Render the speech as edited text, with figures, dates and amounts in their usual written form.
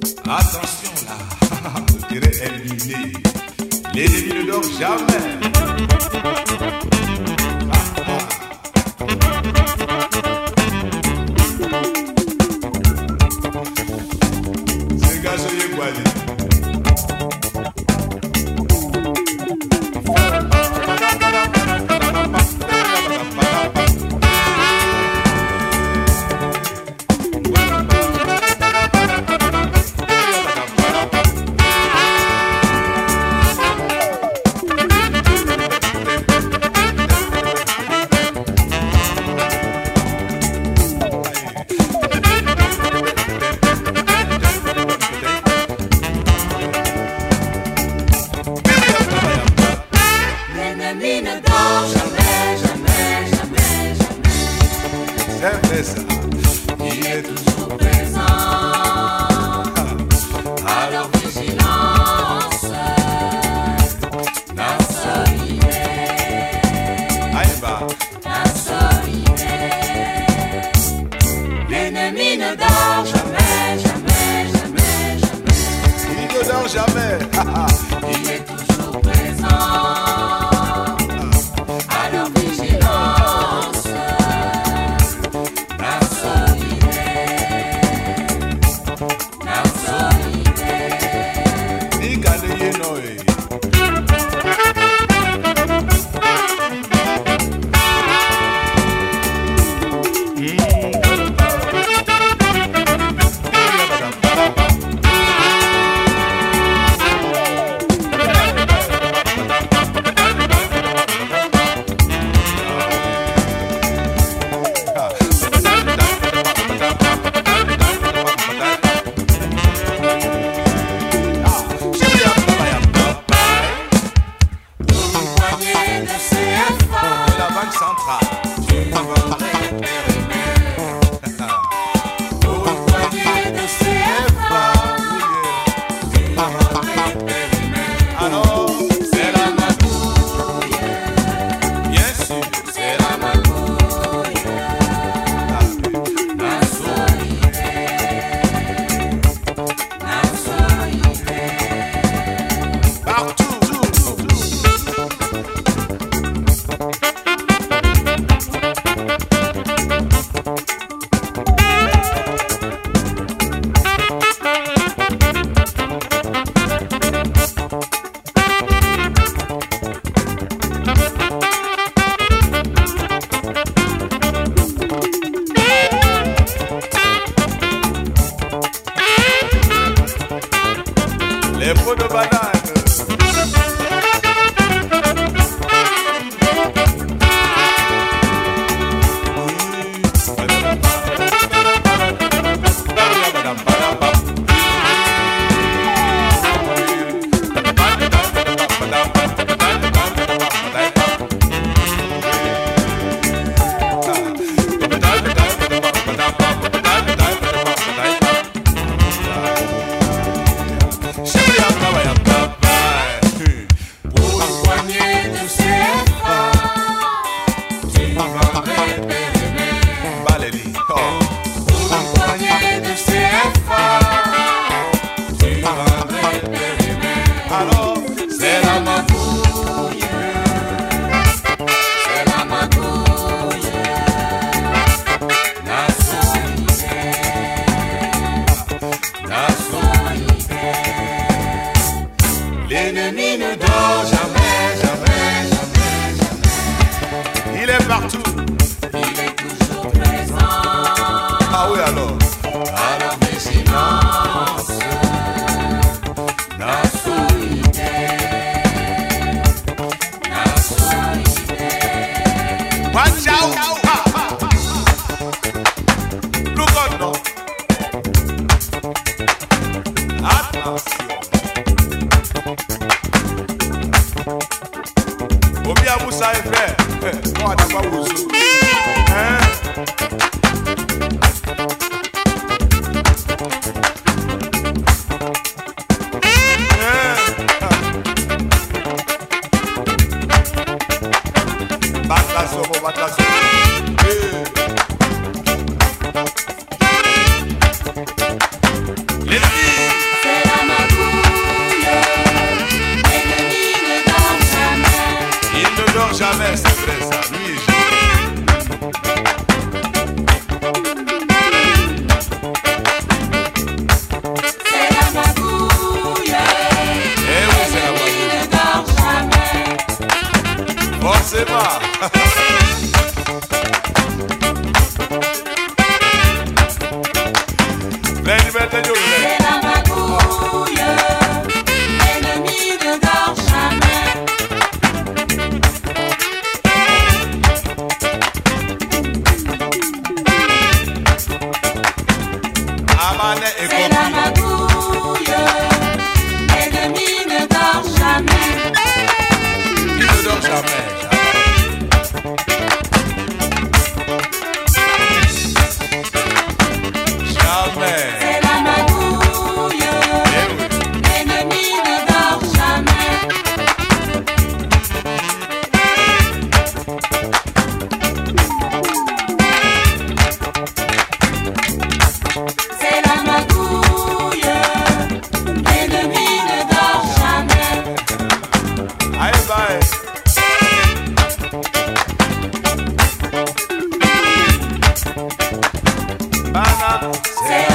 Attention là, je dirais éliminé. L'ennemi ne dort jamais. C'est gars, soyez quoi dit. Il est toujours présent. Alors vigilance, la solidité. L'ennemi ne dort jamais, jamais, jamais, jamais. Il ne dort jamais. Il est toujours présent. Alors vigilance. Les pots de banane. Alors, c'est la magouille, c'est la magouille, la solidité. L'ennemi ne dort jamais, jamais, jamais, jamais. il est partout. Il est toujours présent. Ah oui alors. Alors vigilance, la solidité, la solidité. Watch out. Look out now. Attention. C'est la magouille, l'ennemi ne dort jamais. C'est la magouille, l'ennemi ne dort jamais. Il ne dort jamais. Jamais. C'est la magouille, l'ennemi ne dort jamais. C'est la magouille, l'ennemi ne dort jamais. Aïe, bye. Bana. C'est